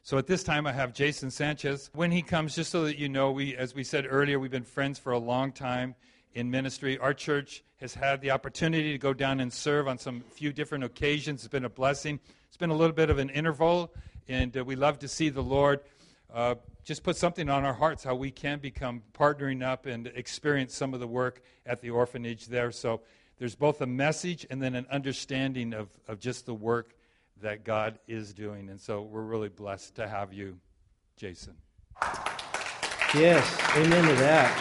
So at this time, I have Jason Sanchez. When he comes, just so that you know, as we said earlier, we've been friends for a long time in ministry. Our church has had the opportunity to go down and serve on some few different occasions. It's been a blessing. It's been a little bit of an interval, and we love to see the Lord just put something on our hearts, how we can become partnering up and experience some of the work at the orphanage there. So there's both a message and then an understanding of just the work that God is doing. And so we're really blessed to have you, Jason. Yes, amen to that.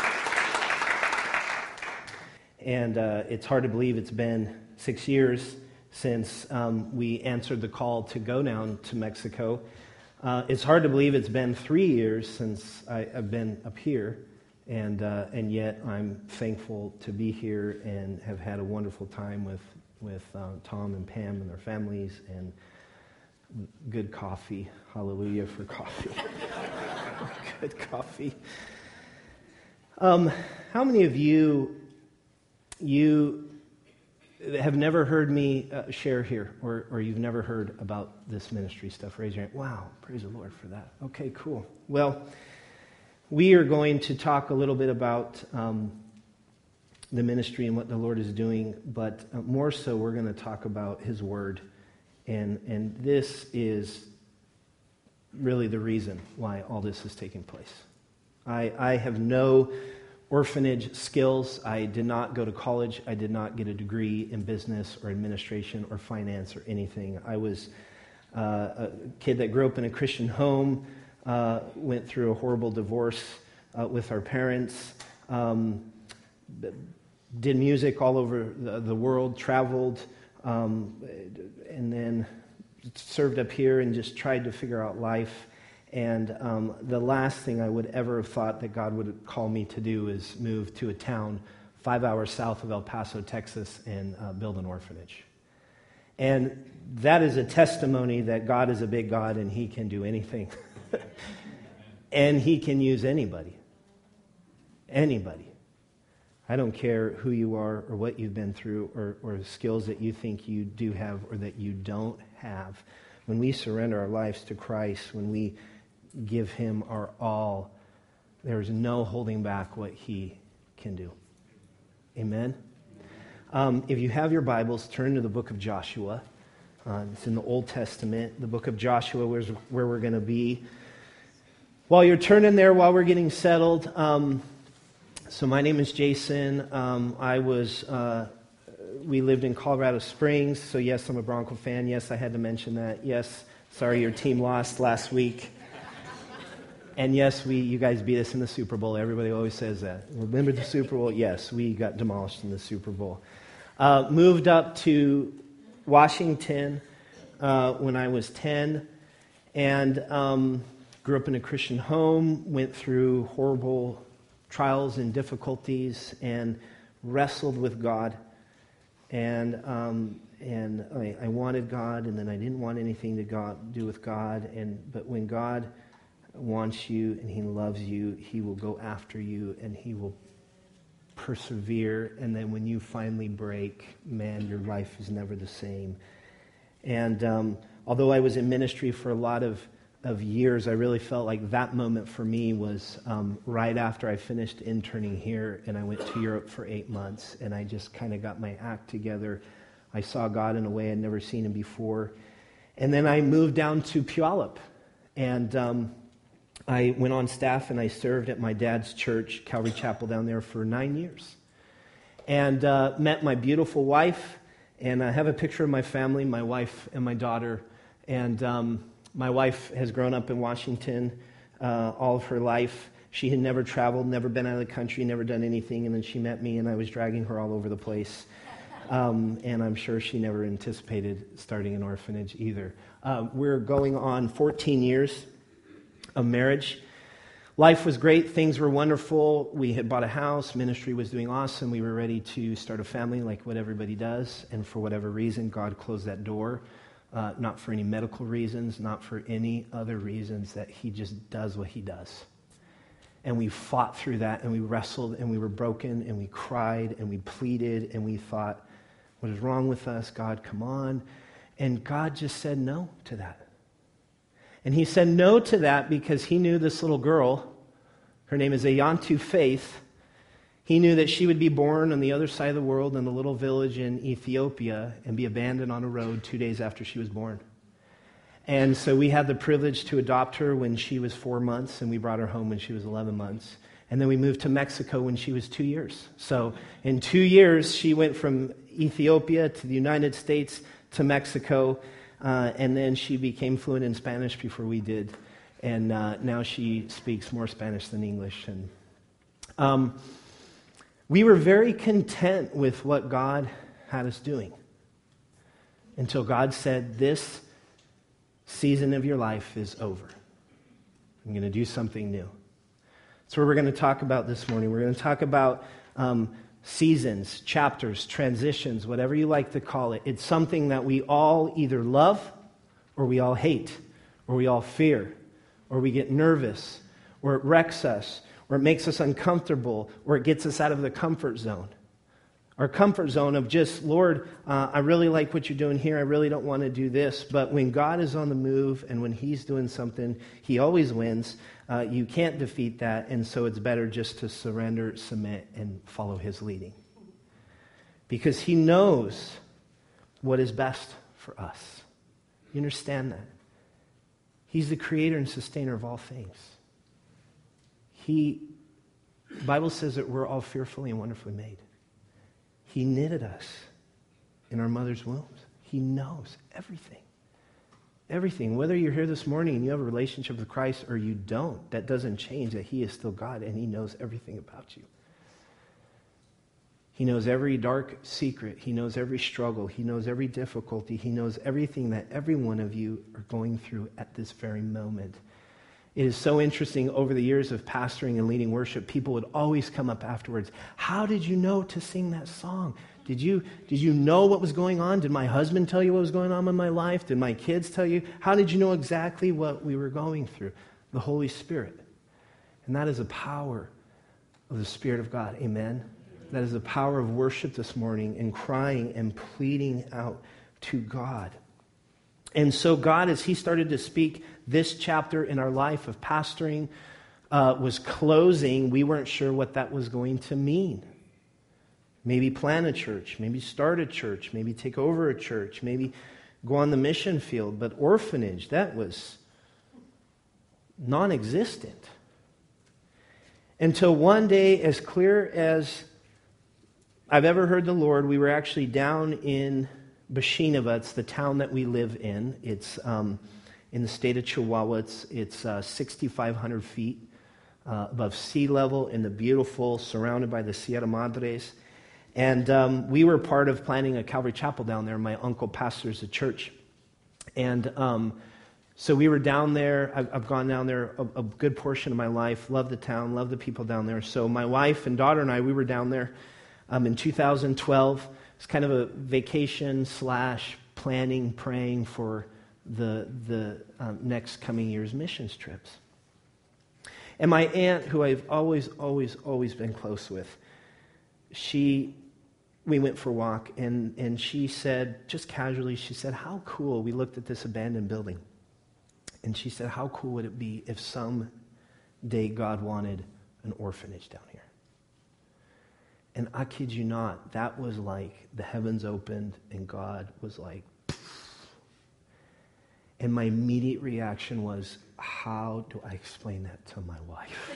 And it's hard to believe it's been 6 years since we answered the call to go down to Mexico. It's hard to believe it's been 3 years since I've been up here, and yet I'm thankful to be here and have had a wonderful time with Tom and Pam and their families, and good coffee. Hallelujah for coffee. Good coffee. How many of you have never heard me share here, or you've never heard about this ministry stuff? Raise your hand. Wow, praise the Lord for that. Okay, cool. Well, we are going to talk a little bit about the ministry and what the Lord is doing, but more so we're going to talk about His Word, and this is really the reason why all this is taking place. I have no orphanage skills. I did not go to college. I did not get a degree in business or administration or finance or anything. I was a kid that grew up in a Christian home, went through a horrible divorce with our parents, did music all over the world, traveled, and then served up here and just tried to figure out life. And the last thing I would ever have thought that God would call me to do is move to a town 5 hours south of El Paso, Texas, and build an orphanage. And that is a testimony that God is a big God and He can do anything. And He can use anybody. Anybody. I don't care who you are or what you've been through or skills that you think you do have or that you don't have. When we surrender our lives to Christ, when we give Him our all, there's no holding back what He can do. Amen? If you have your Bibles, turn to the book of Joshua. It's in the Old Testament. The book of Joshua is where we're going to be. While you're turning there, while we're getting settled, so my name is Jason. We lived in Colorado Springs, so yes, I'm a Bronco fan. Yes, I had to mention that. Yes, sorry your team lost last week. And yes, you guys beat us in the Super Bowl. Everybody always says that. Remember the Super Bowl? Yes, we got demolished in the Super Bowl. Moved up to Washington when I was 10, and grew up in a Christian home, went through horrible trials and difficulties, and wrestled with God. And I wanted God, and then I didn't want anything to do with God. But when God wants you and He loves you, He will go after you and He will persevere. And then when you finally break, man, your life is never the same. And although I was in ministry for a lot of years, I really felt like that moment for me was right after I finished interning here, and I went to Europe for 8 months, and I just kind of got my act together. I saw God in a way I'd never seen Him before. And then I moved down to Puyallup, and I went on staff, and I served at my dad's church, Calvary Chapel, down there for 9 years. And met my beautiful wife, and I have a picture of my family, my wife and my daughter, and my wife has grown up in Washington all of her life. She had never traveled, never been out of the country, never done anything, and then she met me, and I was dragging her all over the place. And I'm sure she never anticipated starting an orphanage either. We're going on 14 years of marriage. Life was great. Things were wonderful. We had bought a house. Ministry was doing awesome. We were ready to start a family like what everybody does. And for whatever reason, God closed that door. Not for any medical reasons, not for any other reasons, that He just does what He does. And we fought through that, and we wrestled, and we were broken, and we cried, and we pleaded, and we thought, what is wrong with us? God, come on. And God just said no to that. And he said no to that because he knew this little girl, her name is Ayantu Faith. He knew that she would be born on the other side of the world in a little village in Ethiopia and be abandoned on a road 2 days after she was born. And so we had the privilege to adopt her when she was 4 months, and we brought her home when she was 11 months. And then we moved to Mexico when she was 2 years. So in 2 years, she went from Ethiopia to the United States to Mexico, and then she became fluent in Spanish before we did. And now she speaks more Spanish than English. And we were very content with what God had us doing until God said, this season of your life is over. I'm going to do something new. That's what we're going to talk about this morning. We're going to talk about seasons, chapters, transitions, whatever you like to call it. It's something that we all either love or we all hate or we all fear or we get nervous or it wrecks us or it makes us uncomfortable or it gets us out of the comfort zone. Our comfort zone of just, Lord, I really like what you're doing here. I really don't want to do this. But when God is on the move and when he's doing something, he always wins. You can't defeat that. And so it's better just to surrender, submit, and follow his leading. Because he knows what is best for us. You understand that? He's the creator and sustainer of all things. The Bible says that we're all fearfully and wonderfully made. He knitted us in our mother's wombs. He knows everything. Everything. Whether you're here this morning and you have a relationship with Christ or you don't, that doesn't change that he is still God and he knows everything about you. He knows every dark secret. He knows every struggle. He knows every difficulty. He knows everything that every one of you are going through at this very moment. It is so interesting, over the years of pastoring and leading worship, people would always come up afterwards. How did you know to sing that song? Did you know what was going on? Did my husband tell you what was going on in my life? Did my kids tell you? How did you know exactly what we were going through? The Holy Spirit. And that is the power of the Spirit of God. Amen? That is the power of worship this morning and crying and pleading out to God. And so God, as he started to speak this chapter in our life of pastoring, was closing. We weren't sure what that was going to mean. Maybe plant a church, maybe start a church, maybe take over a church, maybe go on the mission field. But orphanage, that was non-existent. Until one day, as clear as I've ever heard the Lord, we were actually down in Bashinava. It's the town that we live in. It's in the state of Chihuahua. It's 6,500 feet above sea level in the beautiful, surrounded by the Sierra Madres. And we were part of planting a Calvary Chapel down there. My uncle pastors a church. And so we were down there. I've gone down there a good portion of my life. Love the town, love the people down there. So my wife and daughter and I, we were down there in 2012. It's kind of a vacation / planning, praying for the next coming year's missions trips. And my aunt, who I've always been close with, we went for a walk, and she said, just casually, she said, how cool, we looked at this abandoned building, and she said, how cool would it be if someday God wanted an orphanage down here? And I kid you not, that was like the heavens opened and God was like, pfft. And my immediate reaction was, how do I explain that to my wife?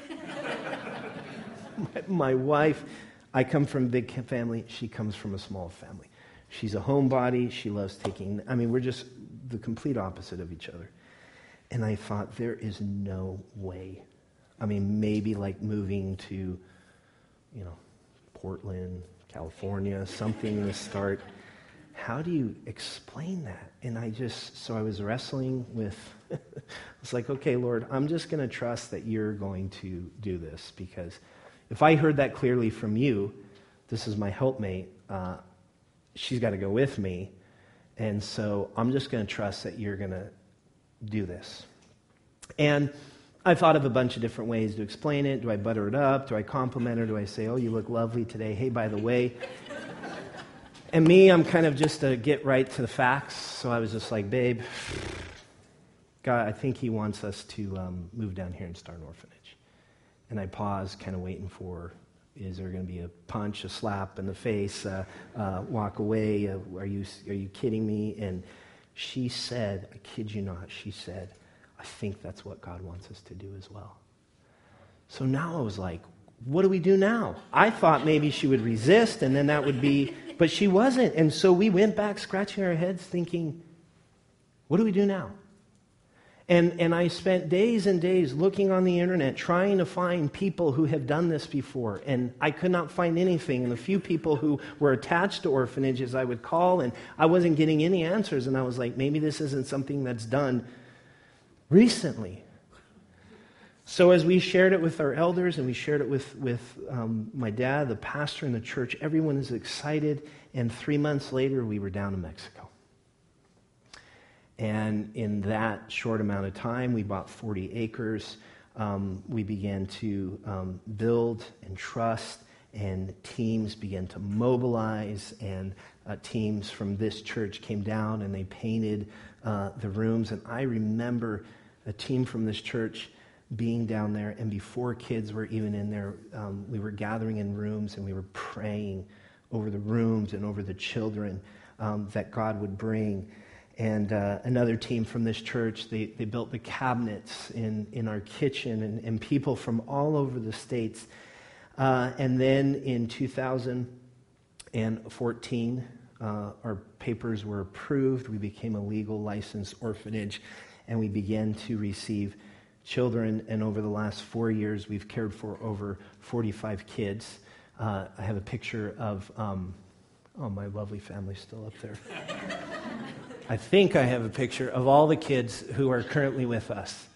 my wife, I come from a big family. She comes from a small family. She's a homebody. She loves we're just the complete opposite of each other. And I thought, there is no way. Maybe like moving to, Portland, California, something to start. How do you explain that? And I was wrestling with, I was like, okay, Lord, I'm just going to trust that you're going to do this, because if I heard that clearly from you, this is my helpmate, she's got to go with me, and so I'm just going to trust that you're going to do this. And I thought of a bunch of different ways to explain it. Do I butter it up? Do I compliment her? Do I say, oh, you look lovely today. Hey, by the way. And me, I'm kind of just a get right to the facts. So I was just like, babe, God, I think he wants us to move down here and start an orphanage. And I paused, kind of waiting for, is there going to be a punch, a slap in the face, walk away? Are you kidding me? And she said, I kid you not, she said, I think that's what God wants us to do as well. So now I was like, what do we do now? I thought maybe she would resist and then that would be, but she wasn't. And so we went back scratching our heads thinking, what do we do now? And I spent days and days looking on the internet trying to find people who have done this before. And I could not find anything. And the few people who were attached to orphanages I would call, and I wasn't getting any answers. And I was like, maybe this isn't something that's done recently. So as we shared it with our elders and we shared it with my dad, the pastor in the church, everyone is excited. And 3 months later, we were down in Mexico. And in that short amount of time, we bought 40 acres. We began to build and trust, and teams began to mobilize, and teams from this church came down and they painted the rooms. And I remember a team from this church being down there, and before kids were even in there, we were gathering in rooms and we were praying over the rooms and over the children that God would bring. And another team from this church, they built the cabinets in our kitchen, and people from all over the states. And then in 2014, our papers were approved. We became a legal licensed orphanage, and we began to receive children. And over the last 4 years, we've cared for over 45 kids. I have a picture of, my lovely family's still up there. I think I have a picture of all the kids who are currently with us.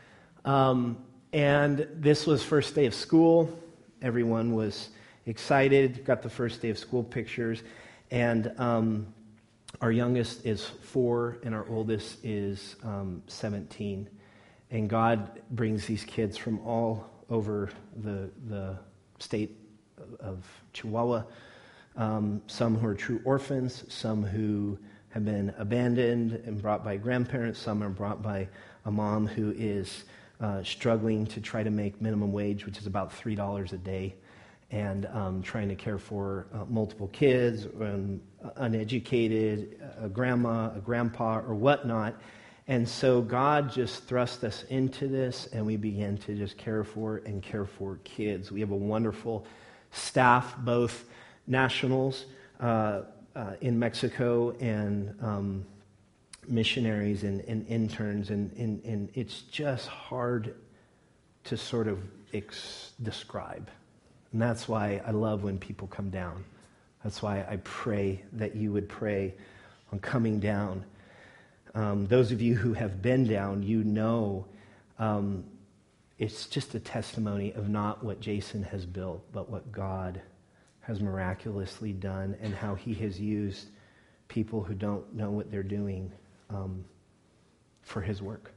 And this was first day of school. Everyone was excited, got the first day of school pictures. And our youngest is 4 and our oldest is 17. And God brings these kids from all over the state of Chihuahua. Some who are true orphans, some who have been abandoned and brought by grandparents. Some are brought by a mom who is struggling to try to make minimum wage, which is about $3 a day, and trying to care for multiple kids, uneducated, a grandma, a grandpa, or whatnot. And so God just thrust us into this, and we began to just care for kids. We have a wonderful staff, both nationals, in Mexico, and missionaries and interns, and it's just hard to sort of describe. And that's why I love when people come down. That's why I pray that you would pray on coming down. Those of you who have been down, you know it's just a testimony of not what Jason has built, but what God has miraculously done, and how he has used people who don't know what they're doing for his work.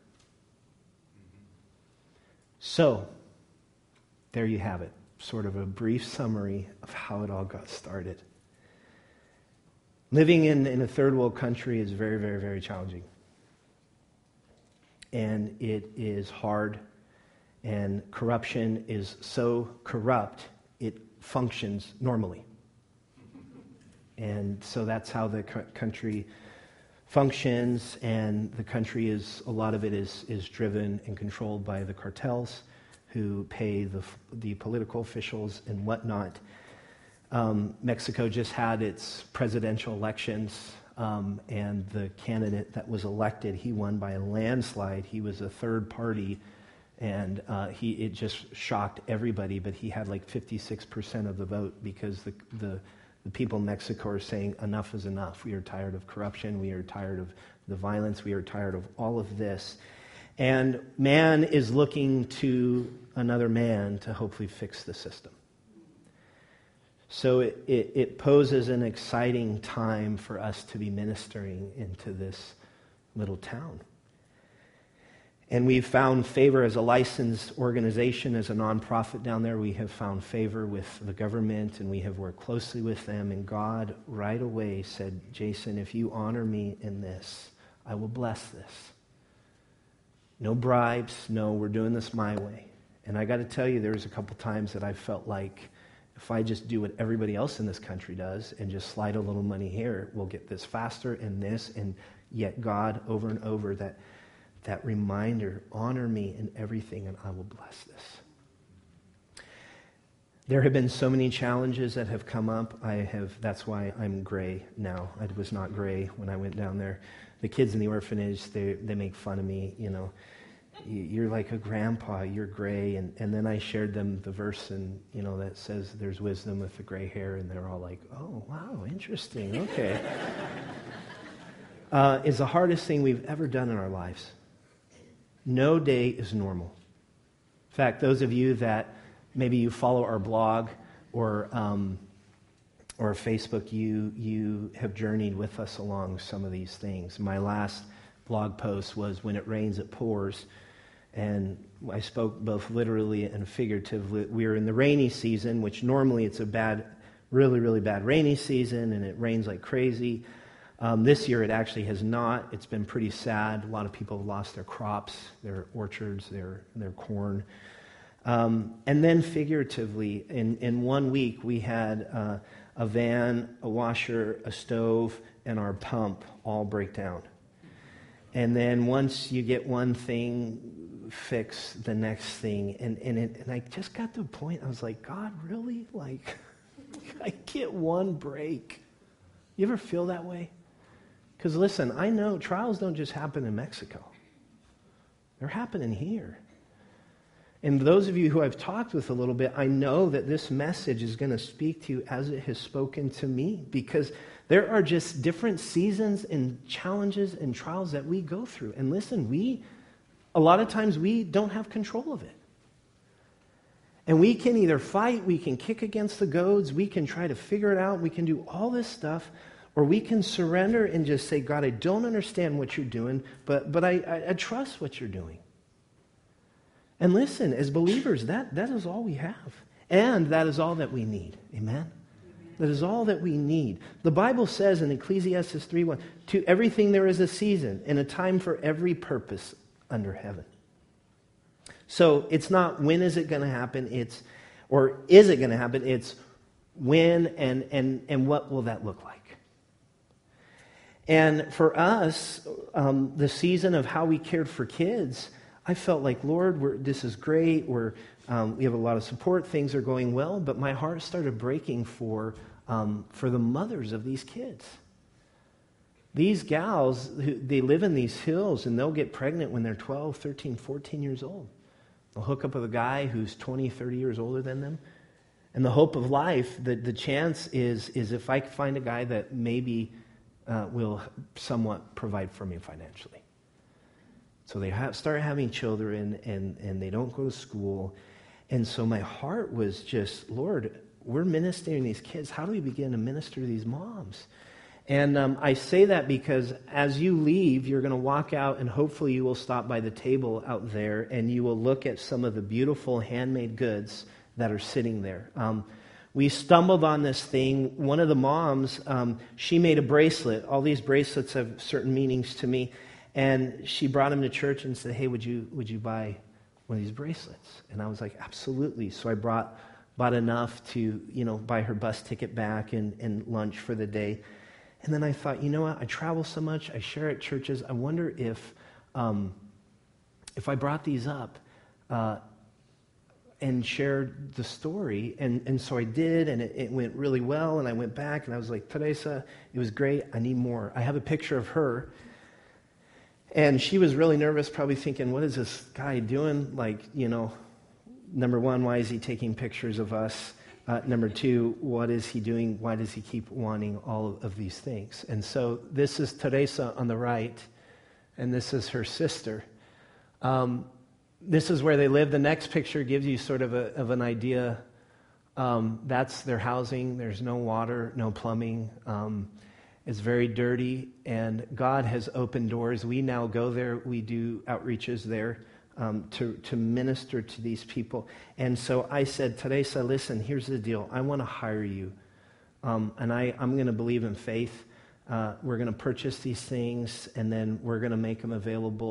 So, there you have it. Sort of a brief summary of how it all got started. Living in a third world country is very, very, very challenging. And it is hard, and corruption is so corrupt, it functions normally. And so that's how the country functions, and the country is, a lot of it is driven and controlled by the cartels who pay the political officials and whatnot. Mexico just had its presidential elections, and the candidate that was elected, he won by a landslide. He was a third party, and it just shocked everybody, but he had like 56% of the vote, because the people in Mexico are saying enough is enough. We are tired of corruption. We are tired of the violence. We are tired of all of this. And man is looking to another man to hopefully fix the system. So it poses an exciting time for us to be ministering into this little town. And we've found favor as a licensed organization, as a nonprofit down there. We have found favor with the government, and we have worked closely with them. And God right away said, Jason, if you honor me in this, I will bless this. No bribes. No, we're doing this my way. And I got to tell you, there was a couple times that I felt like if I just do what everybody else in this country does and just slide a little money here, we'll get this faster and this. And yet God, over and over, that reminder, honor me in everything and I will bless this. There have been so many challenges that have come up. That's why I'm gray now. I was not gray when I went down there. The kids in the orphanage, they make fun of me, You're like a grandpa, you're gray. And then I shared them the verse that says there's wisdom with the gray hair, and they're all like, oh, wow, interesting, okay. It's the hardest thing we've ever done in our lives. No day is normal. In fact, those of you that maybe you follow our blog or Facebook, you have journeyed with us along some of these things. My last blog post was when it rains, it pours. And I spoke both literally and figuratively. We're in the rainy season, which normally it's a bad, really, really bad rainy season, and it rains like crazy. This year it actually has not. It's been pretty sad. A lot of people have lost their crops, their orchards, their corn. And then figuratively, in 1 week, we had a van, a washer, a stove, and our pump all break down. And then once you get one thing fixed, the next thing. And I just got to a point, I was like, God, really? Like, I get one break. You ever feel that way? Because listen, I know trials don't just happen in Mexico. They're happening here. And those of you who I've talked with a little bit, I know that this message is going to speak to you as it has spoken to me, because there are just different seasons and challenges and trials that we go through. And listen, a lot of times we don't have control of it. And we can either fight, we can kick against the goads, we can try to figure it out, we can do all this stuff, or we can surrender and just say, God, I don't understand what you're doing, but I trust what you're doing. And listen, as believers, that is all we have. And that is all that we need. Amen? That is all that we need. The Bible says in Ecclesiastes 3:1, to everything there is a season and a time for every purpose under heaven. So it's not when is it going to happen, or is it going to happen, it's when and what will that look like. And for us, the season of how we cared for kids, I felt like, Lord, this is great. We have a lot of support. Things are going well. But my heart started breaking for the mothers of these kids. These gals, they live in these hills, and they'll get pregnant when they're 12, 13, 14 years old. They'll hook up with a guy who's 20, 30 years older than them. And the hope of life, the chance is if I find a guy that maybe will somewhat provide for me financially. So they start having children, and they don't go to school. And so my heart was just, Lord, we're ministering these kids. How do we begin to minister to these moms? And I say that because as you leave, you're going to walk out, and hopefully you will stop by the table out there, and you will look at some of the beautiful handmade goods that are sitting there. We stumbled on this thing. One of the moms, she made a bracelet. All these bracelets have certain meanings to me. And she brought them to church and said, hey, would you buy one of these bracelets? And I was like, absolutely. So I bought enough to, buy her bus ticket back and lunch for the day. And then I thought, you know what? I travel so much. I share at churches. I wonder if I brought these up and shared the story. And so I did, and it went really well. And I went back, and I was like, Teresa, it was great. I need more. I have a picture of her. And she was really nervous, probably thinking, what is this guy doing? Number one, why is he taking pictures of us? Number two, what is he doing? Why does he keep wanting all of these things? And so this is Teresa on the right, and this is her sister. This is where they live. The next picture gives you sort of an idea. That's their housing. There's no water, no plumbing. It's very dirty, and God has opened doors. We now go there. We do outreaches there to minister to these people. And so I said, Teresa, listen, here's the deal. I want to hire you, and I'm going to believe in faith. We're going to purchase these things, and then we're going to make them available.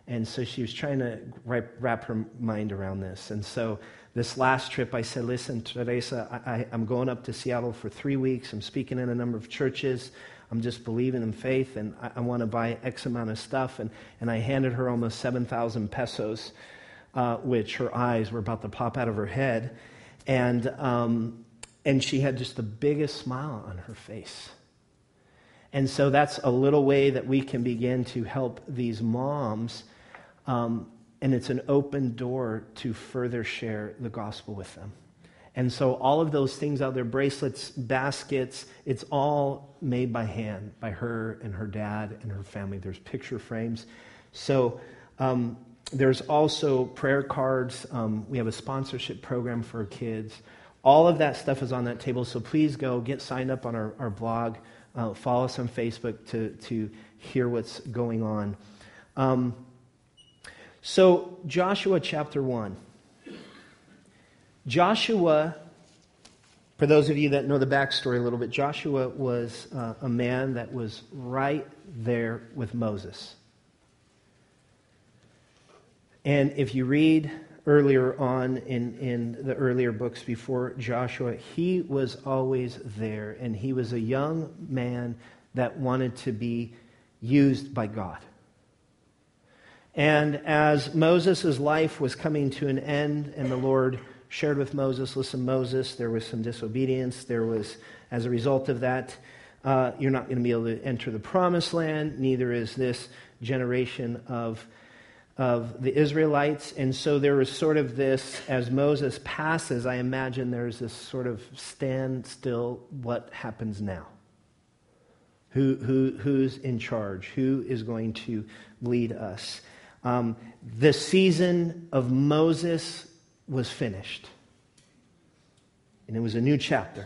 And so she was trying to wrap her mind around this. And so this last trip, I said, listen, Teresa, I'm going up to Seattle for 3 weeks. I'm speaking in a number of churches. I'm just believing in faith, and I want to buy X amount of stuff. And I handed her almost 7,000 pesos, which her eyes were about to pop out of her head. And she had just the biggest smile on her face. And so that's a little way that we can begin to help these moms. And it's an open door to further share the gospel with them. And so all of those things out there, bracelets, baskets, it's all made by hand by her and her dad and her family. There's picture frames. So there's also prayer cards. We have a sponsorship program for kids. All of that stuff is on that table. So please go get signed up on our blog. Follow us on Facebook to hear what's going on. So Joshua chapter 1. Joshua, for those of you that know the backstory a little bit, Joshua was a man that was right there with Moses. And if you read earlier on in the earlier books before Joshua, he was always there, and he was a young man that wanted to be used by God. And as Moses' life was coming to an end, and the Lord shared with Moses, listen, Moses, there was some disobedience. There was, as a result of that, you're not going to be able to enter the promised land. Neither is this generation of the Israelites. And so there was sort of this, as Moses passes, I imagine there's this sort of stand still, what happens now? Who's in charge? Who is going to lead us? The season of Moses was finished. And it was a new chapter.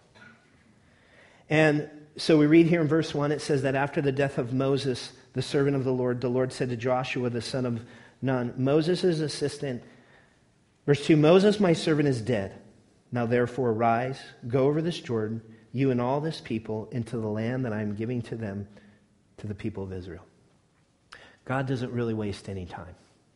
And so we read here in verse 1, it says that after the death of Moses, the servant of the Lord said to Joshua, the son of Nun, Moses' assistant, verse 2, Moses, my servant, is dead. Now therefore arise, go over this Jordan, you and all this people, into the land that I am giving to them, to the people of Israel. God doesn't really waste any time.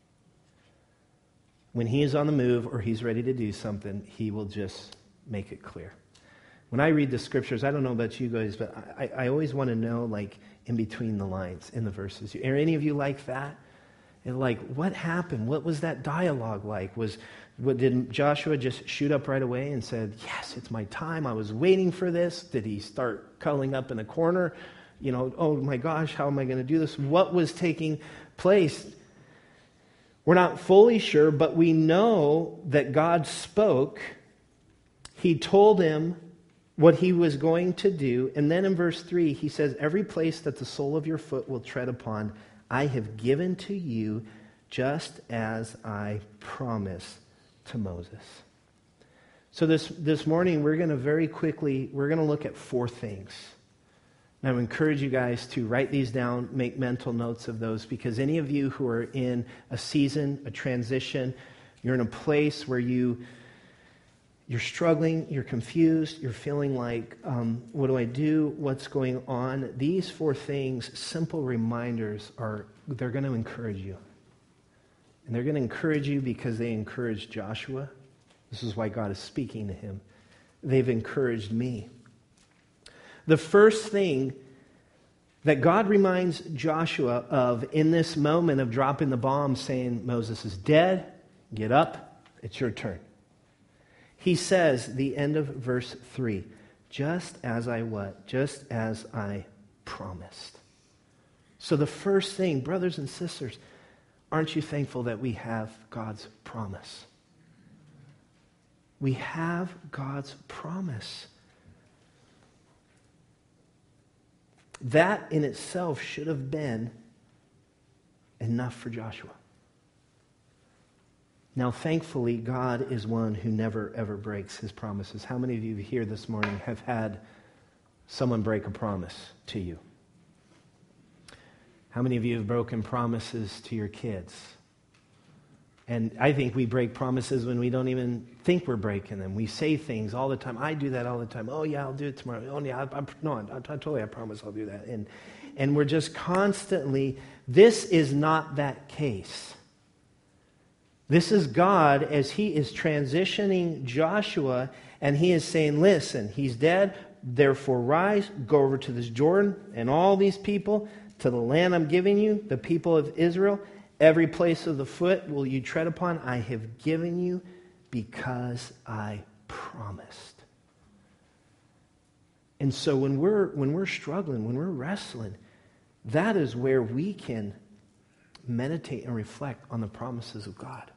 When he is on the move or he's ready to do something, he will just make it clear. When I read the scriptures, I don't know about you guys, but I always want to know, like, in between the lines, in the verses. Are any of you like that? And like, what happened? What was that dialogue like? Did Joshua just shoot up right away and said, yes, it's my time, I was waiting for this? Did he start cuddling up in a corner? You know, oh my gosh, how am I going to do this? What was taking place? We're not fully sure, but we know that God spoke. He told him what he was going to do. And then in verse 3, he says, every place that the sole of your foot will tread upon, I have given to you, just as I promised to Moses. So this morning, we're going to look at 4 things. And I would encourage you guys to write these down, make mental notes of those, because any of you who are in a season, a transition, you're in a place where you're struggling, you're confused, you're feeling like, what do I do? What's going on? These 4 things, simple reminders, they're going to encourage you. And they're going to encourage you because they encouraged Joshua. This is why God is speaking to him. They've encouraged me. The first thing that God reminds Joshua of in this moment of dropping the bomb, saying, Moses is dead, get up, it's your turn. He says, the end of verse 3, just as I what? Just as I promised. So the first thing, brothers and sisters, aren't you thankful that we have God's promise? We have God's promise. That in itself should have been enough for Joshua. Now, thankfully, God is one who never, ever breaks his promises. How many of you here this morning have had someone break a promise to you? How many of you have broken promises to your kids? And I think we break promises when we don't even think we're breaking them. We say things all the time. I do that all the time. Oh, yeah, I'll do it tomorrow. Oh, yeah, I promise I'll do that. and we're just constantly, this is not that case. This is God as he is transitioning Joshua, and he is saying, listen, he's dead, therefore rise, go over to this Jordan and all these people to the land I'm giving you, the people of Israel. Every place of the foot will you tread upon, I have given you because I promised. And so when we're struggling, when we're wrestling, that is where we can meditate and reflect on the promises of God.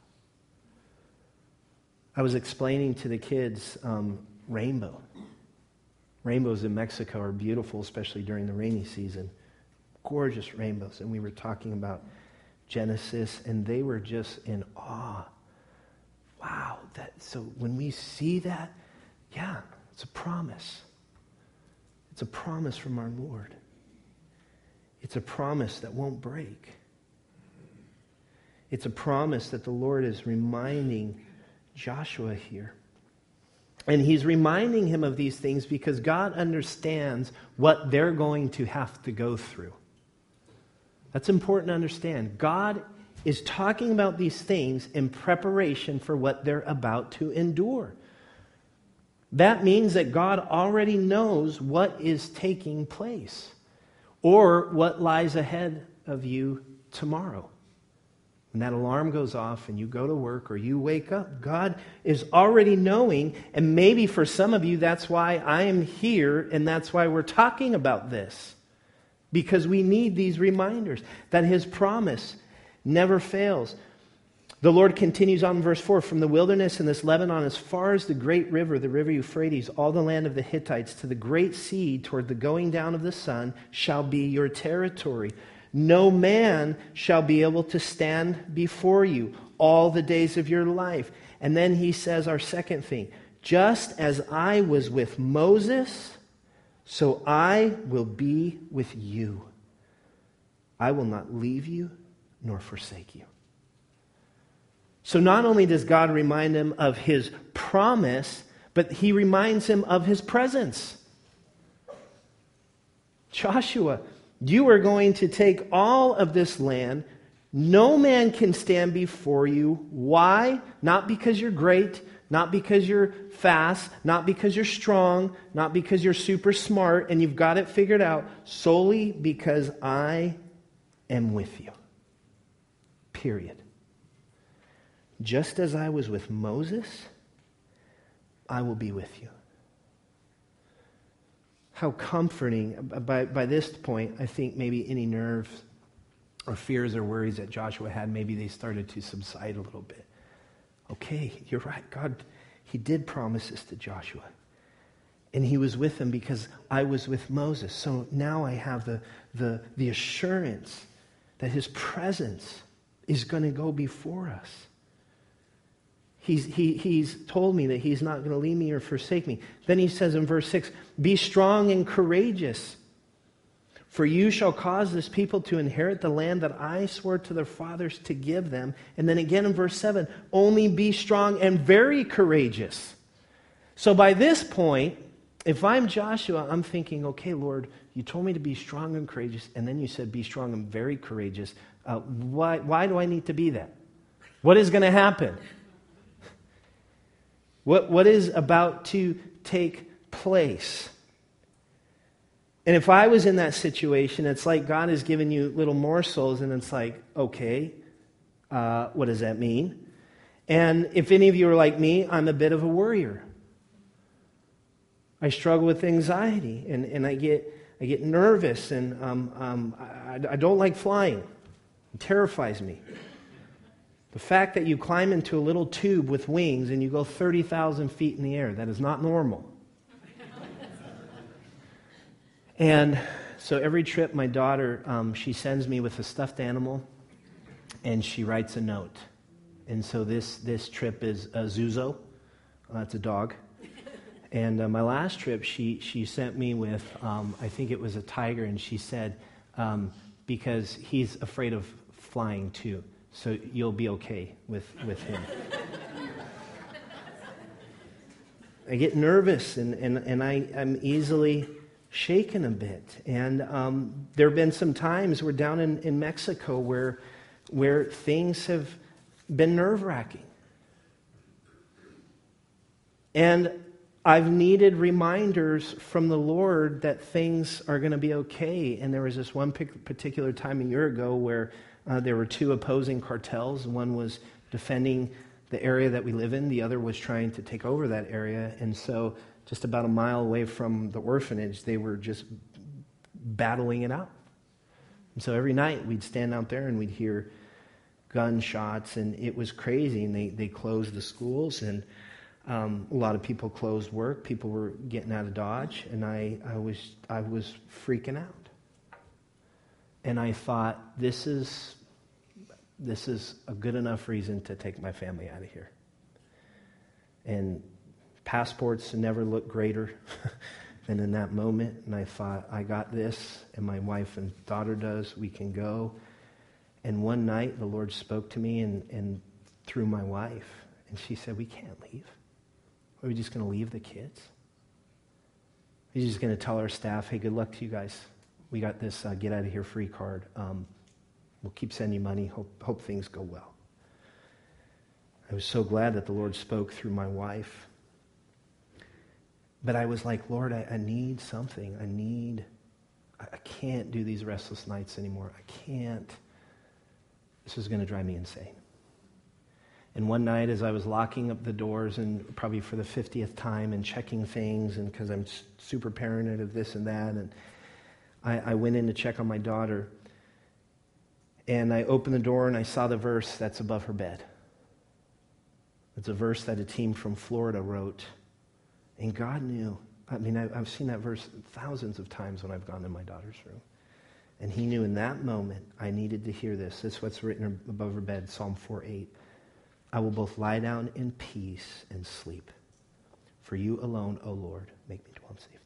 I was explaining to the kids rainbow. Rainbows in Mexico are beautiful, especially during the rainy season. Gorgeous rainbows. And we were talking about Genesis, and they were just in awe. Wow. So when we see that, yeah, it's a promise. It's a promise from our Lord. It's a promise that won't break. It's a promise that the Lord is reminding Joshua here. And he's reminding him of these things because God understands what they're going to have to go through. That's important to understand. God is talking about these things in preparation for what they're about to endure. That means that God already knows what is taking place or what lies ahead of you tomorrow. When that alarm goes off and you go to work or you wake up, God is already knowing, and maybe for some of you that's why I am here and that's why we're talking about this. Because we need these reminders that his promise never fails. The Lord continues on in verse 4, from the wilderness in this Lebanon as far as the great river, the river Euphrates, all the land of the Hittites, to the great sea toward the going down of the sun shall be your territory. No man shall be able to stand before you all the days of your life. And then he says our second thing, just as I was with Moses, so I will be with you. I will not leave you nor forsake you. So not only does God remind him of his promise, but he reminds him of his presence. Joshua, you are going to take all of this land. No man can stand before you. Why? Not because you're great, not because you're fast, not because you're strong, not because you're super smart and you've got it figured out, solely because I am with you. Period. Just as I was with Moses, I will be with you. How comforting. By this point, I think maybe any nerves or fears or worries that Joshua had, maybe they started to subside a little bit. Okay, you're right. God, he did promise this to Joshua. And he was with him because I was with Moses. So now I have the assurance that his presence is going to go before us. He's told me that he's not going to leave me or forsake me. Then he says in verse 6, be strong and courageous, for you shall cause this people to inherit the land that I swore to their fathers to give them. And then again in verse 7, only be strong and very courageous. So by this point, if I'm Joshua, I'm thinking, okay, Lord, you told me to be strong and courageous, and then you said be strong and very courageous. Why do I need to be that? What is going to happen? What is about to take place? And if I was in that situation, it's like God has given you little morsels, and it's like, okay, what does that mean? And if any of you are like me, I'm a bit of a worrier. I struggle with anxiety, and I get nervous, and I don't like flying. It terrifies me. The fact that you climb into a little tube with wings and you go 30,000 feet in the air, that is not normal. And so every trip, my daughter, she sends me with a stuffed animal, and she writes a note. And so this trip is a Zuzo. That's a dog. And my last trip, she sent me with, I think it was a tiger, and she said, because he's afraid of flying too. So you'll be okay with him. I get nervous and I'm easily shaken a bit. And there have been some times, we're down in Mexico, where things have been nerve-wracking. And I've needed reminders from the Lord that things are going to be okay. And there was this one particular time a year ago where there were two opposing cartels. One was defending the area that we live in. The other was trying to take over that area. And so just about a mile away from the orphanage, they were just battling it out. And so every night we'd stand out there and we'd hear gunshots, and it was crazy. And they closed the schools, and a lot of people closed work. People were getting out of Dodge, and I was freaking out. And I thought, this is a good enough reason to take my family out of here. And passports never looked greater than in that moment. And I thought, I got this, and my wife and daughter does. We can go. And one night, the Lord spoke to me and through my wife, and she said, we can't leave. Are we just going to leave the kids? He's just going to tell our staff, hey, good luck to you guys. We got this get out of here free card. We'll keep sending you money. Hope things go well. I was so glad that the Lord spoke through my wife. But I was like, Lord, I need something. I can't do these restless nights anymore. I can't. This is going to drive me insane. And one night as I was locking up the doors, and probably for the 50th time, and checking things, and because I'm super paranoid of this and that, and I went in to check on my daughter, and I opened the door and I saw the verse that's above her bed. It's a verse that a team from Florida wrote, and God knew. I mean, I've seen that verse thousands of times when I've gone in my daughter's room. And he knew in that moment I needed to hear this. This is what's written above her bed, Psalm 4:8. I will both lie down in peace and sleep. For you alone, O Lord, make me dwell in safety.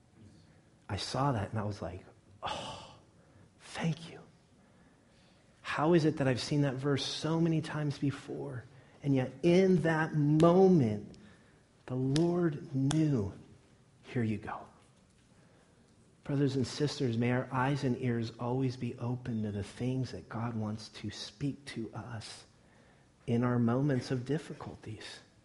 I saw that and I was like, oh, thank you. How is it that I've seen that verse so many times before, and yet in that moment, the Lord knew, here you go. Brothers and sisters, may our eyes and ears always be open to the things that God wants to speak to us in our moments of difficulties.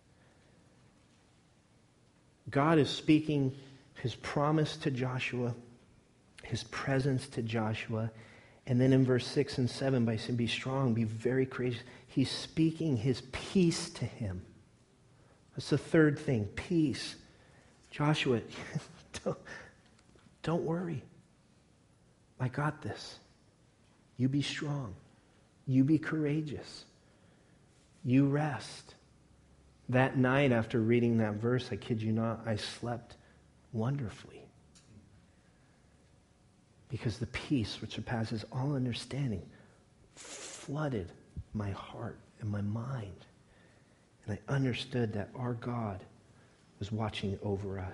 God is speaking his promise to Joshua, his presence to Joshua, and then in verse 6 and 7, by saying, be strong, be very courageous, he's speaking his peace to him. That's the third thing, peace. Joshua, don't worry. I got this. You be strong. You be courageous. You rest. That night after reading that verse, I kid you not, I slept wonderfully. Because the peace which surpasses all understanding flooded my heart and my mind. And I understood that our God was watching over us.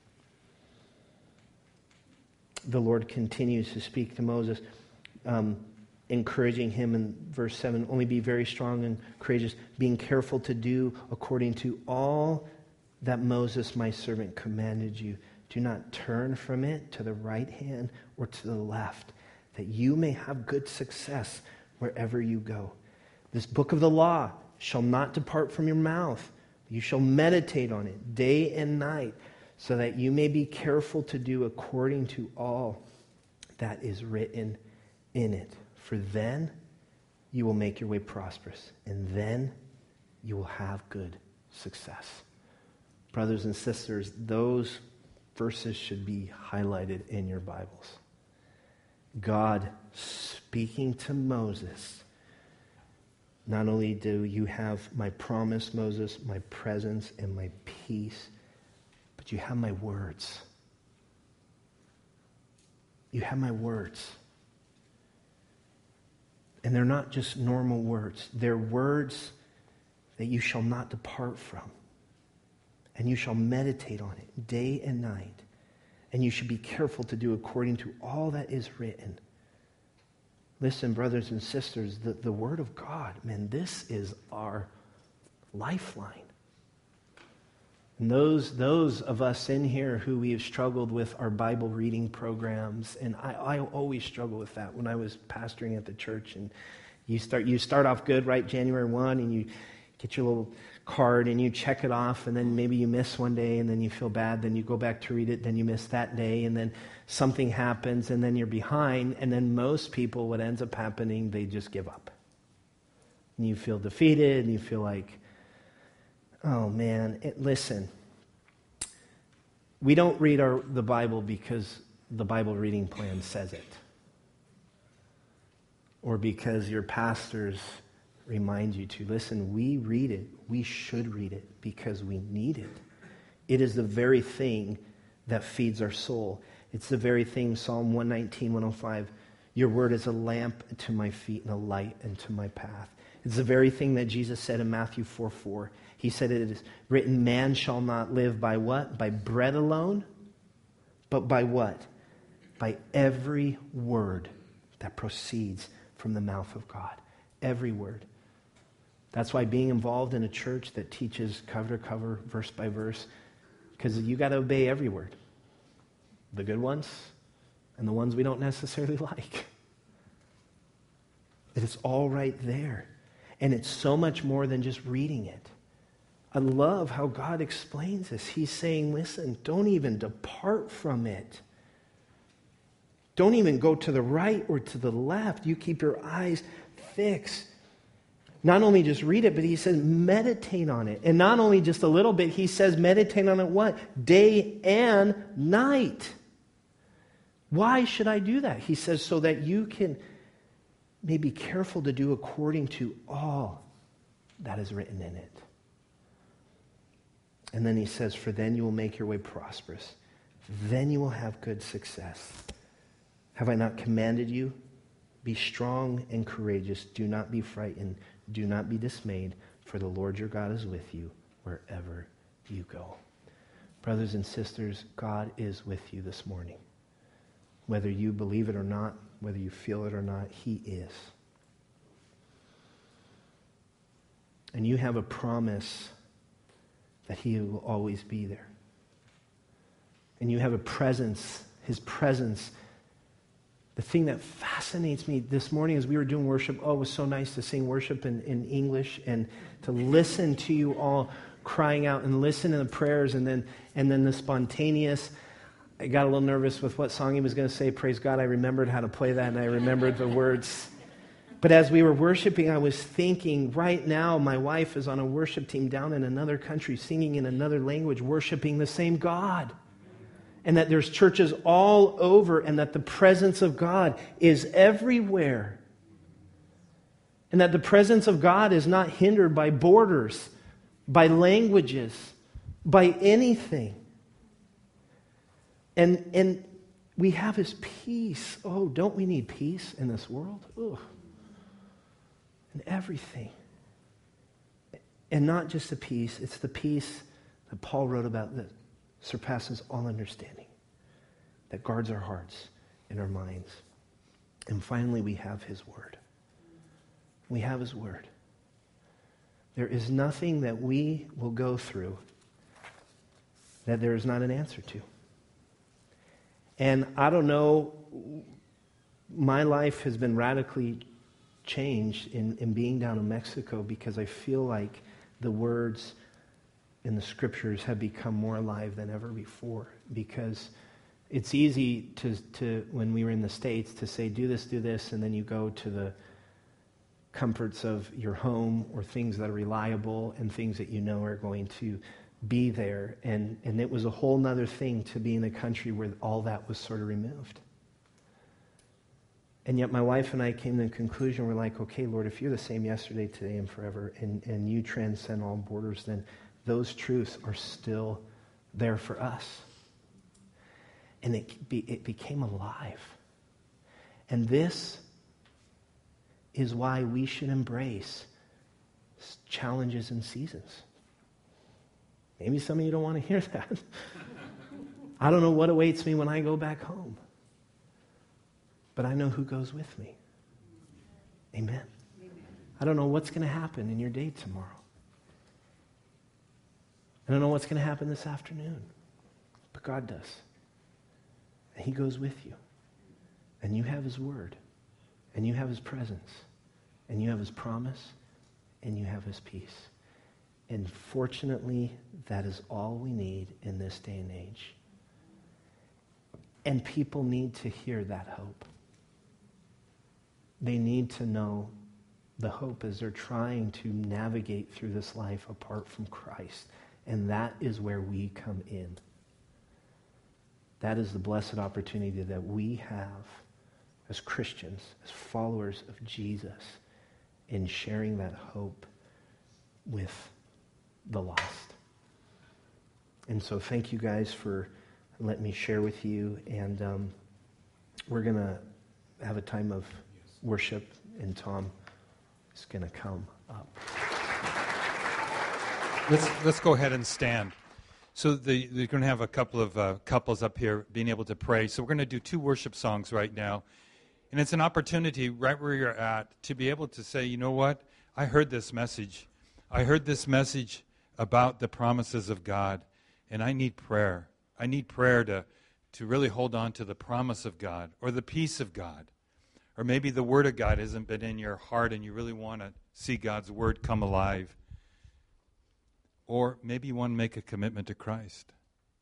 The Lord continues to speak to Moses, encouraging him in verse 7, only be very strong and courageous, being careful to do according to all that Moses, my servant, commanded you. Do not turn from it to the right hand or to the left, that you may have good success wherever you go. This book of the law shall not depart from your mouth. You shall meditate on it day and night, so that you may be careful to do according to all that is written in it. For then you will make your way prosperous, and then you will have good success. Brothers and sisters, those verses should be highlighted in your Bibles. God speaking to Moses. Not only do you have my promise, Moses, my presence and my peace, but you have my words. You have my words. And they're not just normal words. They're words that you shall not depart from. And you shall meditate on it day and night. And you should be careful to do according to all that is written. Listen, brothers and sisters, the Word of God, man, this is our lifeline. And those of us in here who we have struggled with our Bible reading programs, and I always struggle with that when I was pastoring at the church. And you start off good, right? January 1, and you get your little card and you check it off, and then maybe you miss one day and then you feel bad, then you go back to read it, then you miss that day, and then something happens and then you're behind, and then most people, what ends up happening, they just give up. And you feel defeated and you feel like, oh man, listen, we don't read the Bible because the Bible reading plan says it, or because your pastors remind you to. Listen, we read it, we should read it because we need it. It is the very thing that feeds our soul. It's the very thing, Psalm 119, 105, your word is a lamp to my feet and a light unto my path. It's the very thing that Jesus said in Matthew 4:4. He said it is written, man shall not live by what? By bread alone, but by what? By every word that proceeds from the mouth of God. Every word. That's why being involved in a church that teaches cover to cover, verse by verse, because you got to obey every word. The good ones and the ones we don't necessarily like. It's all right there. And it's so much more than just reading it. I love how God explains this. He's saying, listen, don't even depart from it. Don't even go to the right or to the left. You keep your eyes fixed. Not only just read it, but he says meditate on it. And not only just a little bit, he says meditate on it what? Day and night. Why should I do that? He says so that you can be careful to do according to all that is written in it. And then he says, for then you will make your way prosperous. Then you will have good success. Have I not commanded you? Be strong and courageous. Do not be frightened. Do not be dismayed, for the Lord your God is with you wherever you go. Brothers and sisters, God is with you this morning. Whether you believe it or not, whether you feel it or not, he is. And you have a promise that he will always be there. And you have a presence, his presence. The thing that fascinates me this morning as we were doing worship, it was so nice to sing worship in English and to listen to you all crying out and listen to the prayers and then the spontaneous. I got a little nervous with what song he was going to say. Praise God, I remembered how to play that and I remembered the words. But as we were worshiping, I was thinking, right now, my wife is on a worship team down in another country, singing in another language, worshiping the same God. And that there's churches all over, and that the presence of God is everywhere. And that the presence of God is not hindered by borders, by languages, by anything. And we have his peace. Oh, don't we need peace in this world? Ugh. And everything. And not just the peace, it's the peace that Paul wrote about that surpasses all understanding, that guards our hearts and our minds. And finally, we have his word. We have his word. There is nothing that we will go through that there is not an answer to. And I don't know, my life has been radically changed in being down in Mexico because I feel like the words in the scriptures have become more alive than ever before. Because it's easy to when we were in the States to say, do this, and then you go to the comforts of your home or things that are reliable and things that you know are going to be there. And it was a whole nother thing to be in a country where all that was sort of removed. And yet my wife and I came to the conclusion, we're like, okay, Lord, if you're the same yesterday, today, and forever, and you transcend all borders, then those truths are still there for us. And it became alive. And this is why we should embrace challenges and seasons. Maybe some of you don't want to hear that. I don't know what awaits me when I go back home. But I know who goes with me. Amen. I don't know what's going to happen in your day tomorrow. I don't know what's going to happen this afternoon, but God does. And he goes with you. And you have his word. And you have his presence. And you have his promise. And you have his peace. And fortunately, that is all we need in this day and age. And people need to hear that hope. They need to know the hope as they're trying to navigate through this life apart from Christ. And that is where we come in. That is the blessed opportunity that we have as Christians, as followers of Jesus, in sharing that hope with the lost. And so thank you guys for letting me share with you. And we're going to have a time of worship, and Tom is going to come up. Let's go ahead and stand. So they're going to have a couple of couples up here being able to pray. So we're going to do 2 worship songs right now. And it's an opportunity right where you're at to be able to say, you know what? I heard this message. I heard this message about the promises of God, and I need prayer. I need prayer to really hold on to the promise of God or the peace of God. Or maybe the Word of God hasn't been in your heart and you really want to see God's Word come alive. Or maybe you want to make a commitment to Christ.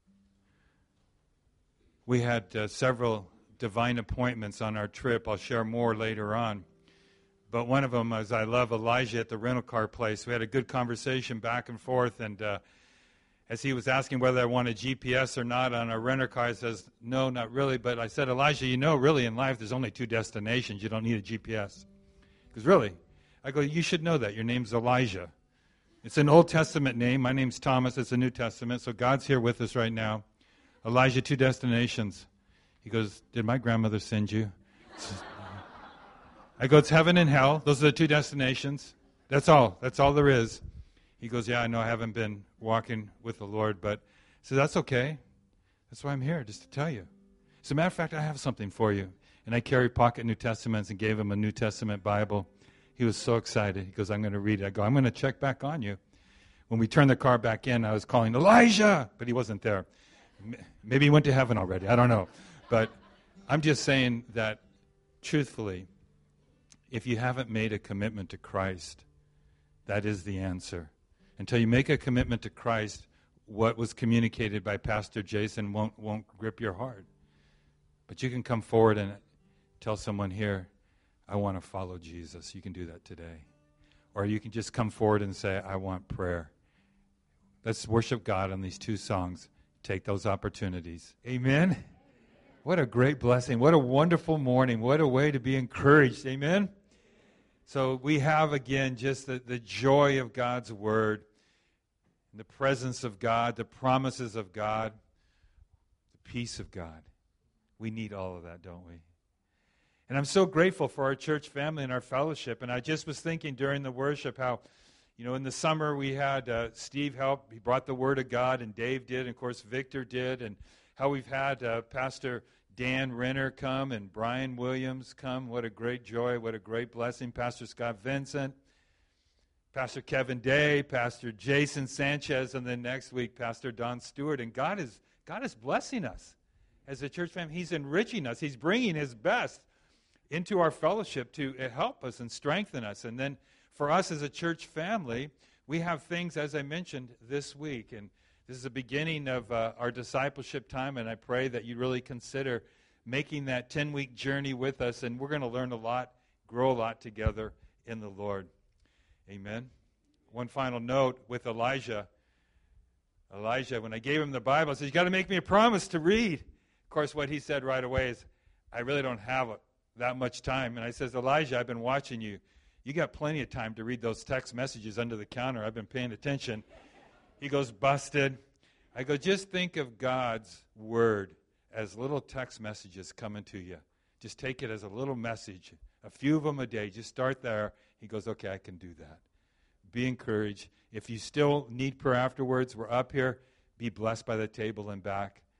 We had several divine appointments on our trip. I'll share more later on. But one of them was I love Elijah at the rental car place. We had a good conversation back and forth, and as he was asking whether I wanted GPS or not on our rental car, I says, no, not really. But I said, Elijah, you know, really in life there's only 2 destinations. You don't need a GPS. Because really, I go, you should know that. Your name's Elijah. It's an Old Testament name. My name's Thomas. It's a New Testament. So God's here with us right now. Elijah, 2 destinations. He goes, did my grandmother send you? I go, it's heaven and hell. Those are the 2 destinations. That's all. That's all there is. He goes, yeah, I know I haven't been walking with the Lord, but so that's okay. That's why I'm here, just to tell you. As a matter of fact, I have something for you. And I carry pocket New Testaments and gave him a New Testament Bible. He was so excited. He goes, I'm going to read it. I go, I'm going to check back on you. When we turned the car back in, I was calling Elijah, but he wasn't there. Maybe he went to heaven already. I don't know. But I'm just saying that, truthfully, if you haven't made a commitment to Christ, that is the answer. Until you make a commitment to Christ, what was communicated by Pastor Jason won't grip your heart. But you can come forward and tell someone here, I want to follow Jesus. You can do that today. Or you can just come forward and say, I want prayer. Let's worship God on these 2 songs. Take those opportunities. Amen? What a great blessing. What a wonderful morning. What a way to be encouraged. Amen? So we have, again, just the joy of God's Word, the presence of God, the promises of God, the peace of God. We need all of that, don't we? And I'm so grateful for our church family and our fellowship. And I just was thinking during the worship how, you know, in the summer we had Steve help. He brought the Word of God, and Dave did, and of course Victor did, and how we've had Pastor Dan Renner come and Brian Williams come. What a great joy, what a great blessing. Pastor Scott Vincent, Pastor Kevin Day, Pastor Jason Sanchez, and then next week Pastor Don Stewart. And God is blessing us as a church family. He's enriching us. He's bringing His best into our fellowship to help us and strengthen us. And then for us as a church family, we have things, as I mentioned, this week. And this is the beginning of our discipleship time, and I pray that you really consider making that 10-week journey with us, and we're going to learn a lot, grow a lot together in the Lord. Amen. One final note with Elijah. When I gave him the Bible, I said, you got to make me a promise to read. Of course, what he said right away is, I really don't have that much time. And I says, Elijah, I've been watching you. You got plenty of time to read those text messages under the counter. I've been paying attention. He goes, busted. I go, just think of God's Word as little text messages coming to you. Just take it as a little message, a few of them a day. Just start there. He goes, okay, I can do that. Be encouraged. If you still need prayer afterwards, we're up here. Be blessed by the table and back.